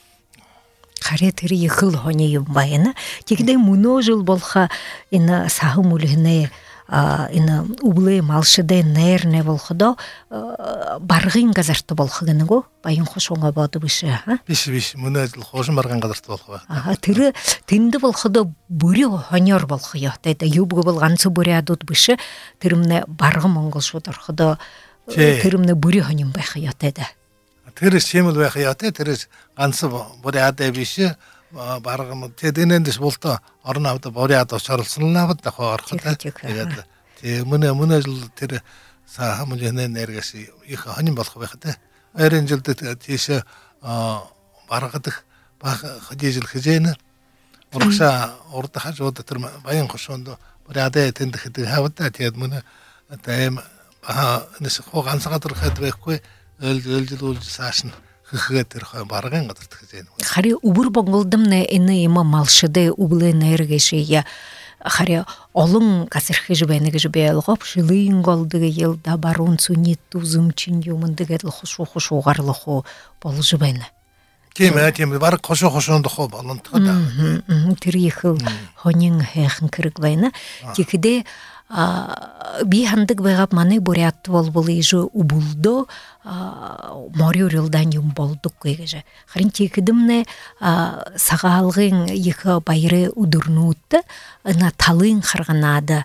Speaker 2: Харетери ехыл хоне юмбайна тегде муножил болха ина сахумулхне ина убле малшыде нерне болходо баргын газарты болхыгыны го байын хошонга бады бышы а
Speaker 4: биш биш мунажил хошон барган газарты болхова
Speaker 2: а тире тинди болходо бүри хонyor болхыё тайда юбгы болгансы бүри адут бышы тиримне баргы монгол шодорходо тиримне бүри хоним байхыё тайда
Speaker 4: Тэрс чимэл байх яатай тэрс ганц бориадаа биш баргам тэдэнэндс болто орон авда бориад очорлсон навд дахоо орхотой тэгээд тэг мөнэ мөнэ жил тэр сахамлэнэ нэргэс их ханим болох байх тэ ойрын жилд тийш баргадах баг хажижил хизээнэ урагша урд хажууд тэр баян хошонд бориадаа тэнд хэдэг хавтаа тэгээд мөнэ тэм аа нэс хоо ганцгаадэр хэд байхгүй өлжөлжүүл саашн хөхөтер хой барган гадарт гэсэн.
Speaker 2: Хари убур бонголдымне эне има малшыде убле нэргэшия хари олон гасэрхэж бэнэгэж бэлгоп шилин голдыгы елда барун цунит тузым чин юмдыгэл хушу хушу гарлаху болж байна.
Speaker 4: Тийм ээ тийм бар хошо хошонд хоо болонтоо да.
Speaker 2: Тэр их хонин хэхэн кэрэг байна. Тэгэхдээ би хандаг байгап маны бурят болбол ижу убулдо мориурилдан юм болдук гэж. Харин тикдэмнэ сагаалгын их байры удурнуут на талын харганада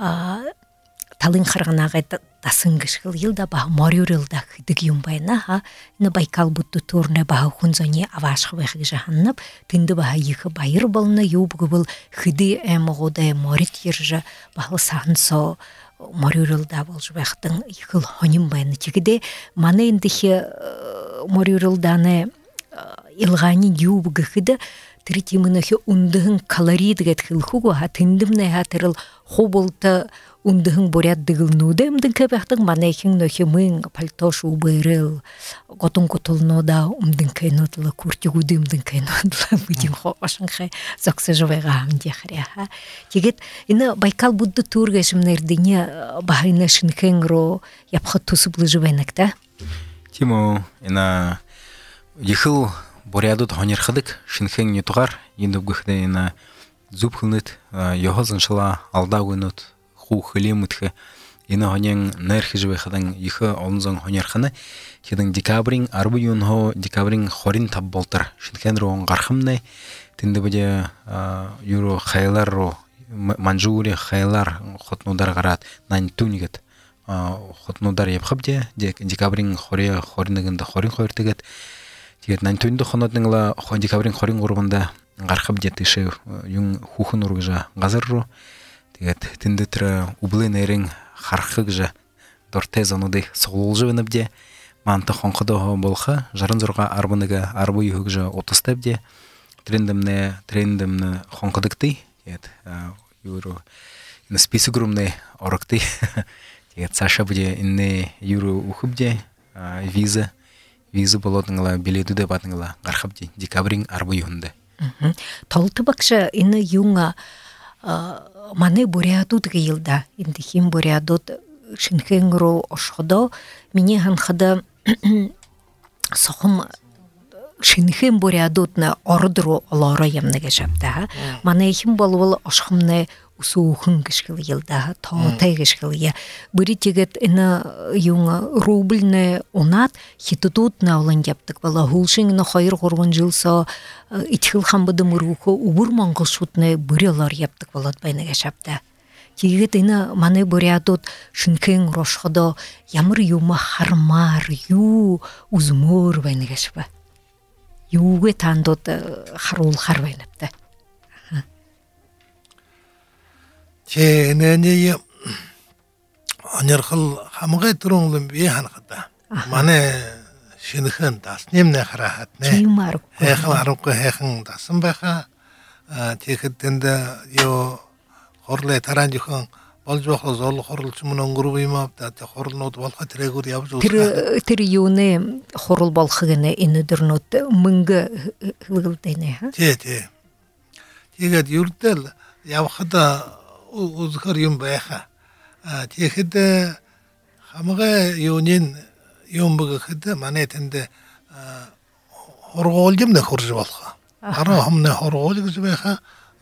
Speaker 2: талын харганага тасын гიშгэл йылда ба мориурилда хэдэг юм байна ха. Энэ Байкал будду турне ба хунзони авашх байх гэж ханнап тэнд ба их байр болно юбгбэл хэди эмгодэ морит ирж бахал сансо мориурилда болж байхтан их л хоним байна. Тэгдэ манай эндих мориурилданы илганы юбг хэд тэр тиймнэх үндхэн калорий гэдэг хэлхүүг ха тэндэмнэ ха тэрл хубулта үндхэн буряд дэгэлнүүдэ эмдэнкэ байхтан манайхин нөхи мэн пальтош убэрэл готун готулнода үндэнкэ нотла куртигүүд эмдэнкэ нотла бидин хошанхэ зоксэжвэга амдяхря ха тэгээд энэ Байкал будду тургэшмнэрдине бахайна шинхэнгро япхат тусублыжвэнэгтэ
Speaker 3: тимо энэ ихэл бурядууд хонирхдаг шинхэн нютгаар индүгхдэ энэ зүбхнэт ёхолзаншла алдаагүнөт хөхлэмүтхэ энэ хонин нэрхэж байхадан их онзон хонирхна хэдэн декабрийн арбын хоо декабрийн хорин тав болтор шинхэн руу гархамнэ тэнд бие юро хайлар руу манжуури хайлар хотнудар гараад нан түнигет хотнудар явхабдэ декабрийн хория хоринэгэн хорин хоёр тэгээд тэгээд нан түнд хонодныгла декабрийн хорин гурванда гархабдэ тэшэ юн хүүхэн ургажа газар руу тэгээд тэнд тэр ублэ нэрэн хархаг жа дорте зануды суулж бэнэбдэ манта хонходо болха жаран зурга арбыныга арбы югжа отостабдэ трендэмнэ трендэмнэ хонходыкты тэгээд юро энэ списугрумнэ орокты тэгээд саша буде инне юро ухубдэ виза виза болотыңла билетүдэ батыңла гархабдэ декабрийн арбы юнда
Speaker 2: толтыбакша энэ юнга маны бурядууд гыйлда энэ хим бурядууд шинхэнгру ошходо миний ханхада сохом шинхэн бурядууд на ордру олоро ямнага шапта маны хим болвол ошхомны усуухэн гიშгэл йылда тоотай гიშгэл я бүри тэгээд энэ юн рубльны унат хитдууд на олон явдаг бала хулшин на two three жил со ичхэл хамбады мөргөхө өвөр монгол шүднэ бүрэлор явдаг болоод байна гэж шапта. Тэгээд энэ манай бурядууд шинхэн рошходо ямар юм хармаар юу үзмөр байна гэж ба. Юугэ тандууд харуулхар байна та.
Speaker 4: Чэнэний анерхал хамгай түрүүнлэн би ханахта. Манай шинхэн даснымны харахатне.
Speaker 2: Тийм арга.
Speaker 4: Хайхан арга хайхан дасан байха. А тэгэхэд тэнд ёо хорлоо таран жихэн болж байх зол хорлч мөн өнгөрөв юм аа тэ хорлнууд болох тэрэгүүр явж үзсэн.
Speaker 2: Тэр тэр юуны хурал болох гэнэ энэ өдөрнөд мөнгө хөвгөлдэнэ ха.
Speaker 4: Тий тий. Тэгээд юрдэл явхад үзхэр юм байха. А тэгэхэд хамгаа юунин юм бгэхэд манай тэнд хоргоолж юм нэ хорж болох. Араа хамна хоргоол гэж байха.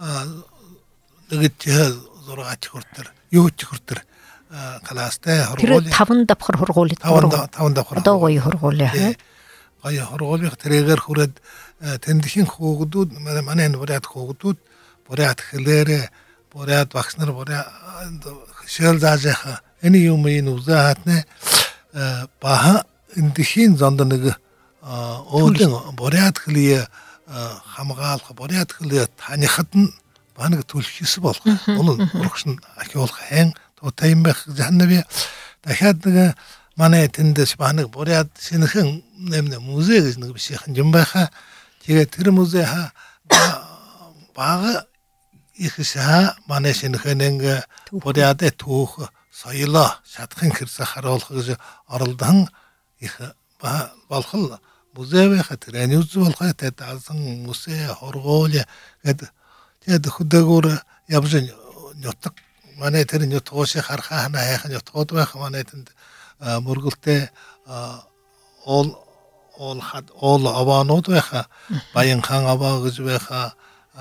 Speaker 4: Нэгт зураач хүртэр юуч хүртэр клаастай хоргоол.
Speaker 2: Тэр таван давхар хоргоол.
Speaker 4: Таван таван давхар.
Speaker 2: Одоо гоё хоргоол яа.
Speaker 4: Гоё хоргоол их тэрээр хүрээд тэндхийн хөөгдүүд манай бүрээд хөөгдүүд бүрээд хэлээрээ бүрээд багснар бүрээд шэл заажаа энэ юм ин үзаатне баха эндхийн зонд нэг өөдөн бүрээд хэлээ хамгаалах бүрээд хэлээ танихад нь банаг түлхис болох. Onun урагш нь археолог хэн туутай юм байх жаннави дахиад нэг манай тэндээс банаг бүрээд шинхэн нэмнэ музей гэж нэг биш юм байха. Тэгээд тэр музей ха бага ихсаа манай шинхэн бүрээд түүх соёлоо шатхын хэрсэ харуулах гэж оролдсон их болох л музей байх тэр энэ үз болох тэ даасан музей хоргоол гэдэг тэгээд хөдөөгөр явж нутаг манай тэр нутгооши харахаа хана хайхан нутгууд байх манай тэнд мөргөлтэй ол ол хад ол аваанууд байха баян хаан аваа гэж байха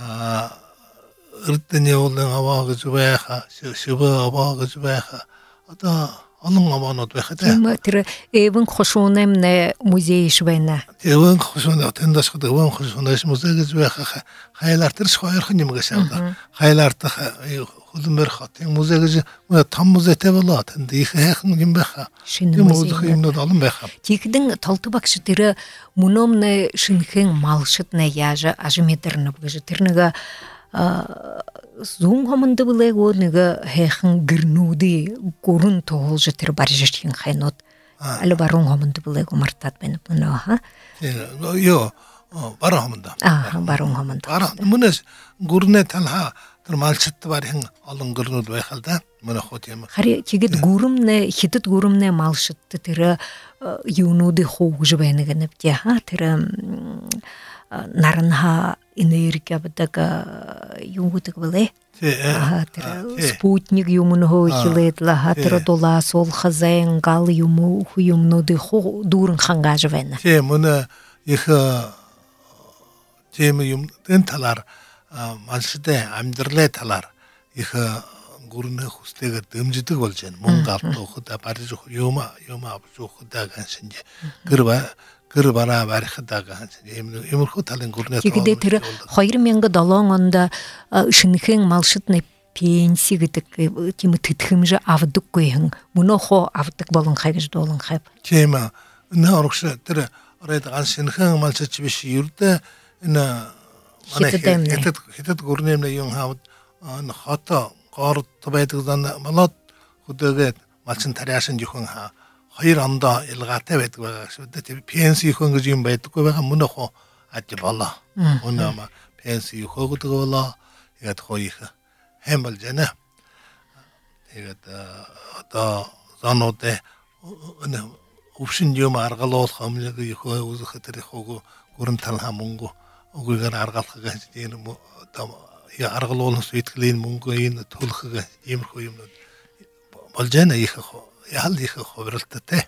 Speaker 4: эрдэнэ олон аваа гэж байха шивэ аваа гэж байха одоо олон аваанууд байха тийм
Speaker 2: тэр эвэн хошуунэмнэ музей швэна
Speaker 4: эвэн хошуунэ тэндээс хад эвэн хошуунэш музей гэж байха хайлаар тэр шойрхон юм гэж байна хайлаар та хөлмөр хатын музей гэж том музейтэй болоо тэнд их хайхан юм байха
Speaker 2: шинэ музей
Speaker 4: юмнууд олон байха
Speaker 2: тийхдэн толтог багш тэр мөнөмнэ шинхэн малшиднэ яажа ажмидэрнэ гэж тэр нэг зүүн хомонд бүлээгөө нэг хайхан гэрнүүдий гүрэн тоолж тэр баржчихин хайнууд аль баруун хомонд бүлээгөө мартаад байна мөнөө ха
Speaker 4: ёо баруун хомонд
Speaker 2: аа баруун хомонд
Speaker 4: мөнөөс гүрнэ талха тэр малчт барин олон гэрнүүд байх л да мөнөө хот юм
Speaker 2: хари чигэд гүрэмнэ хитэд гүрэмнэ малшт тэр юунуудын хуугж байна гэнэ бтэ ха тэр наранха энерги авдаг юудаг билээ. Аа тэр спутник юмн хөөхлэдла тэр дола сол хазэн гал юм юмнууд хуу дүүрэн хангаж байна.
Speaker 4: Тийм мөн их тийм юм тэн талаар малшдэ амьдралын талаар их гүрнэ хүстэйгээр дэмждэг болж байна. Мөн галтуухад барж юм юм авч уухад ганшин гэр гэр бараа барихдаг юм юмрхүү талын гүрнэ.
Speaker 2: Тэгээд тэр хоёр мянга долоон онд шинхэн малшидны пенси гэдэг тийм тэтгэмж авдаггүй хэн мөнөөхөө авдаг болон хай гэж дуулан хайв.
Speaker 4: Тийм ээ. Нөрөгш тэр оройд ганц шинхэн малшидч биш юрдэ энэ манай хэтэд хэтэд гүрнэмнэ юм хавд хото горд байдаг зан болоод хөдөөгээд малчин тариашин жихэн хаа хоёр ондоо илгаатай байдаг байгаа шүү дээ. Пенси хүн гэж юм байдаггүй байгаа мөнөөхөө аж болоо. Өнөөма пенси хөөгдөг болоо. Тэгээд хоёих хэм болж байна. Тэгээд одоо зонуудэ өнөө өвшин юм аргалуулах өмнөг ихөө үзэх тэр ихөө гүрэн талха мөнгө өгөөгөр аргалах гэж юм одоо аргалуулах сэтгэлийн мөнгө энэ төлөх иймэрхүү юмнууд болж байна их ял их хөврөлттэй.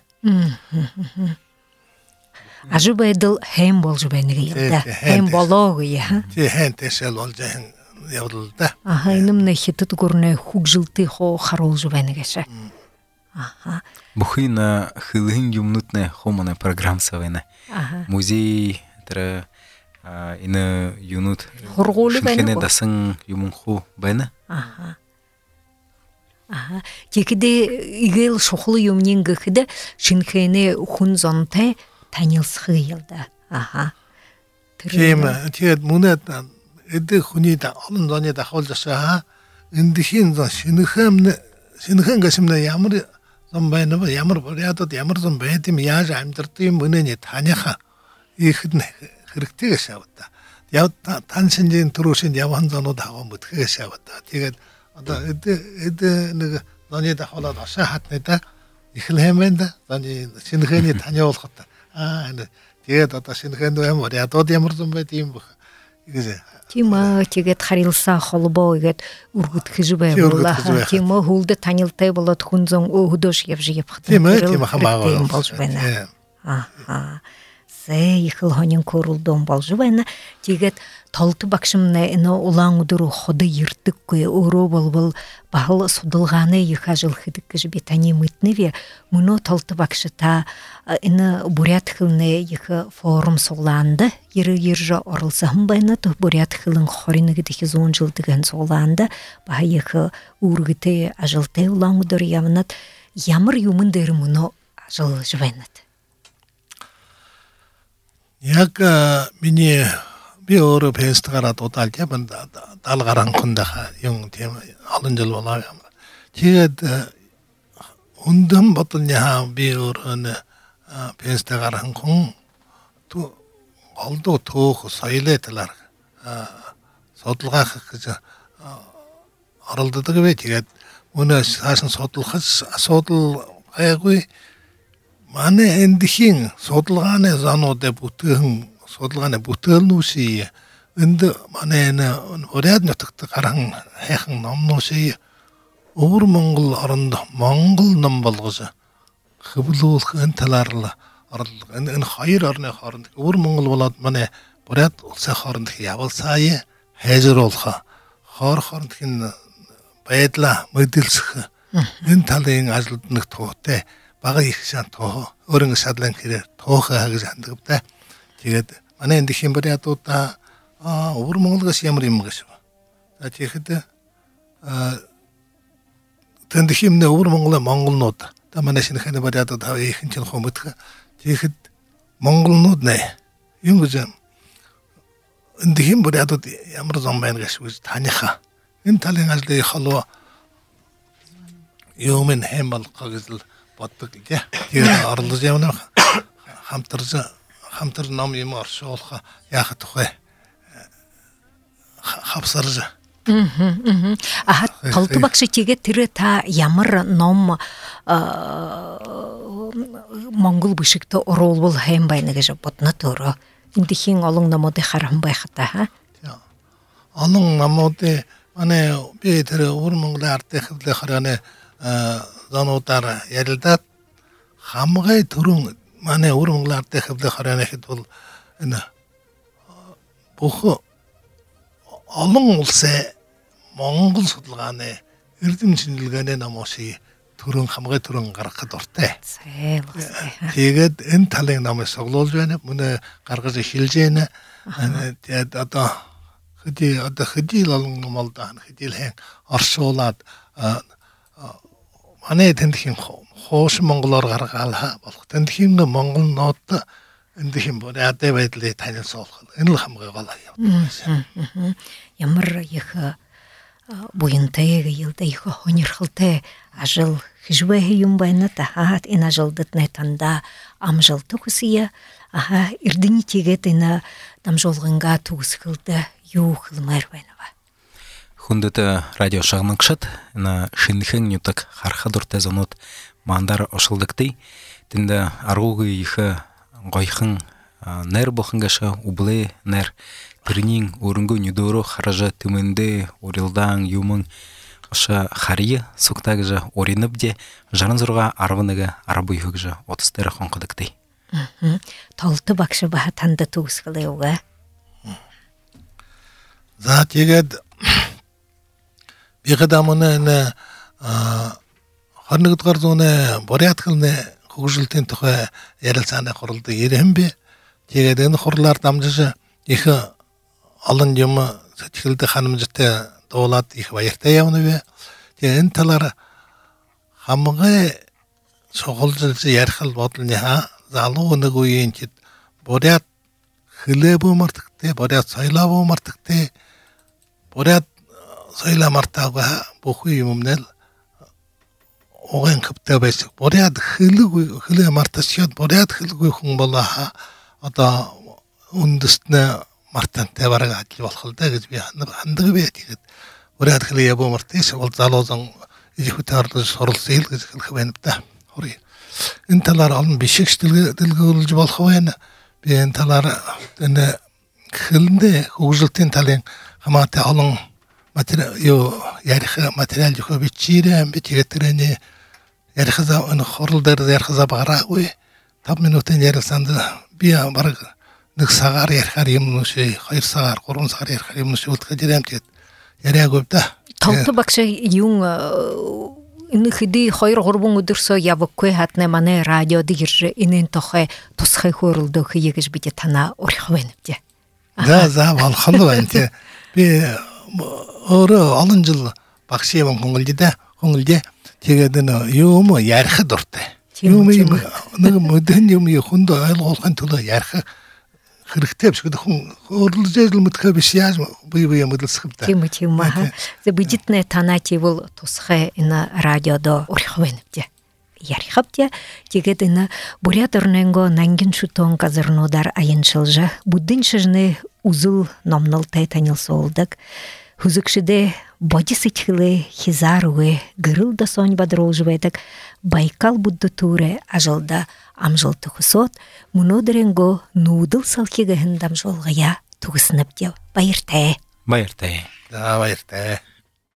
Speaker 2: Ажибэдэл хэм болж байна гэдэг. Хэм болоо гэх.
Speaker 4: Тий хэнтэшэл болж явдал да.
Speaker 2: Аха энэмнэ хитэд гүрнэ хүгжилтий хоо харуулж байна гэж. Аха.
Speaker 3: Бүхин хилхэн юмнутнэ хомоны програмса байна. Музей тэр энэ юнут
Speaker 2: хургуул байна.
Speaker 3: Шинэ дасан юм хуу байна.
Speaker 2: Аха. Аха. Тэгэхдээ игэл шухал юмнин гэхэд шинхэнэ хүн зонтой танилцах ялда. Аха.
Speaker 4: Тийм тэгээд мөнэд эдэ хүний да олон зоны дахуулж ашаа эндхийн зон шинхэн шинхэн гэсмнэ ямар зомбайны ба ямар бурятад ямар зомбай тийм яаж амьдрт юм өнөний таныха их хэрэгтэй шавта. Яг тань шинжийн төрөшөнд явхан зонууд хаваа мэдхээ шавта. Тэгээд одоо эд эд нэг зоны дахуулаад ашаа хатны да их л хэмээн да. Зоны шинэхэний таниулахад аа тэгээд одоо шинэхэн юм бурятад ямар зомбай тийм баг. Игээ
Speaker 2: Тима тэгээд харилса холбоо игээд үргүтгэж байвала. Тима хүлдэ танилтай болоод хүнзэн өөхдөш явж явах.
Speaker 4: Тима тима хамаагаа
Speaker 2: болж байна. Аа. Сэ ихл хонин корулдон болж байна. Тэгээд толт багшимна энэ улаан өдөр ходы ирдэггүй өөрөө болбол бахал судалгааны их ажил хийдэг гэж би таны мэднэвэ. Мөнө толт багшта энэ бурят хилнэ их форум суглаанды ер ер оролцсон байна. Бурят хилэн хорины гэдэг зүүн жилдгэн суглаанды ба их үргэтэ ажилтай улаан өдөр явнат ямар юмн дээр мөнө ажил жвэнат.
Speaker 4: Яг миний би өөрөө фестивалд удаад явсан даалгаран хүндах юм тийм олон жил болоо юм. Тэгээд өндөм бодолны би өөрөө фестивалд хүн ту олдоо төөх соёлын талаар судалгаах гэж оролддог вэ. Тэгээд өнөөс хаасан судлахс асуудал гайгүй манай эндхийн судалгааны зоонуудад бүтээн судалгааны бүтээлнүүсий энд манай энэ уряд нутагт гарan хайхан номнүүсий өвөр Монгол оронд Монгол ном болгож хөвлүүлэх энэ талаар л орлого энэ хоёр орны хооронд өвөр Монгол болоод манай уряд улсын хооронд явуулсаа хайжруулах хоор хооронд хин байдлаа мэдэлсэх энэ талын ажилд нэг туутай бага их шан тоо өөрөнгө шадлан хэрэг тоохоо гэж хандгавтай. Тэгээд манай энэ хэмбэрядуудаа аа өвөр Монголоос ямар юм гэж. За тэгэхэд аа тэнд хэмнэ өвөр Монголын монголнууд та манай шинэхэн бариадууд хав ихэнх нь хомдох. Тэгэхэд монголнууд нэ юм гэж энэ хэмбэрядууд ямар зам байна гэж таниха. Энэ талын ажлыг холоо юмэн хэмбэл гэж боддог гэж. Тэгээд орлож явна хамтарж хамтар ном юм оршуулах яах тухай хавсарж.
Speaker 2: Мм. Аа толт багш тийгээ тэр та ямар ном Монгол бишигт оруулбал хайм байна гэж бодно төрөө. Эндхийн олон номуудыг хархан байх та ха.
Speaker 4: Олон номуудыг манай би тэр өвөр Монголын ардын хэвлэх хорооны зоонуудаар ярилдаад хамгай төрөн манай өвөр Монголын ардын хэвлэх хорооны хэд бол энэ бүх олон улсын Монгол судалгааны эрдэм шинжилгээний номоосыг төрөн хамгай төрөн гаргахад дуртай. Тэгээд энэ талын номыг соглуулж байна. Мөн гаргаж эхэлж байна. Тэгээд одоо хэдий одоо хэдий олон номолдоо хэдий хэн оршуулад манай тэндхийн хоош монголоор гаргаалаа болох. Тэндхийн монгол нот эндхийн буряд байдлыг танилцуулах. Энэ л хамгай гол юм.
Speaker 2: Ямар их буянтай ялда их хонирхалтай ажил хижвэ юм байна та хат энэ ажилдад нэтанда амжилт хүсье аха эрдэний тийгээд энэ дамжуулгангаа төгсгөлдө юу хэлмээр байна ба.
Speaker 3: Хүндэт радио шагнагшат на шинэхэн нютаг харахад дуртай зонууд мандар ошилдагтай тэнд аргуугийн их гойхон нэр бохангаша ублэ нэр тэрний өрөнгөө нүдөрөө хаража тэмэндэ урилдан юмэн оша хария суктаг жа ориныбде жаран зурга арванага арабы хөгж отыз дээр хонходагтай.
Speaker 2: Толты багш ба танда төгсгөлээ үгэ.
Speaker 4: За тэгээд би гадамна энэ харнагд гар зүүнэ бурятхны хөгжилтийн тухай ярилцааны хурлд ирэм би. Тэгээд энэ хурлаар дамжиж их олон юм сэтгэлд ханамжтай дуулаад их баяртай явна вэ. Тэгээ энэ талаар хамгай цогцолж ярих бодлоны ха залуу нэг үеийн хэд бурят хлебо мартагтай бурят соёлоо мартагтай бурят соёлоо мартаага бүх юм нэл оған кыпта бәсік. Боряд хылы хылы мартасият боряд хылы хүн болаха. Ата ундыстна мартан табарга атли болхылда гэж би хандығы бәтигет. Боряд хылы ябо мартас ол залозан ижихутарды сорылсыл гэж хылхыбенипта. Хори. Инталар алын бишекштилге дилге улжы болховайна. Би инталар эне хылынды хугжилтын талын хаматы алын материал ё ярихы материал жохо бичирем битигетерени ярихза аны хорылдар ярихза барагы тап минутын ярсанды би бар ник сагар ярхар юмнушы хайр сагар корун сагар ярхар юмнушы утка жерем тет яря көпта
Speaker 2: толты бакша юң инхиди хайр горбун удурсо явыккой хатне мане радио дигирже инен тохе тусхай хорулды хиегеш бите тана орховенипте
Speaker 4: да за валхалы анте би оры алын жыл бақшиеван көңілде көңілде тегеден юмы ярхы дұртты. Юмы мүдін юмы хүнді айлы олған тұлы ярхы қырықтеп шүгіді орылы жезіл мүткі біші яжмы бұй-бұй мүділ сықыпта.
Speaker 2: Тимы, тимы. Забыдитне танати бұл тұсқы іні радиода орховеніпте. Ярхапте тегеден буряторненго нангин шутон казырнодар айыншылжы буддин шыжны узыл номныл тайтанил солдық. Хузыкшиде боди сычхылы хизаруы гырылда сонь бадролжывайдык Байкал Будда туре ажылда амжылты хусот мунодыренго нудыл салхига хындам жолгая тугысынып дев. Байыртай.
Speaker 3: Байыртай.
Speaker 4: Да, байыртай.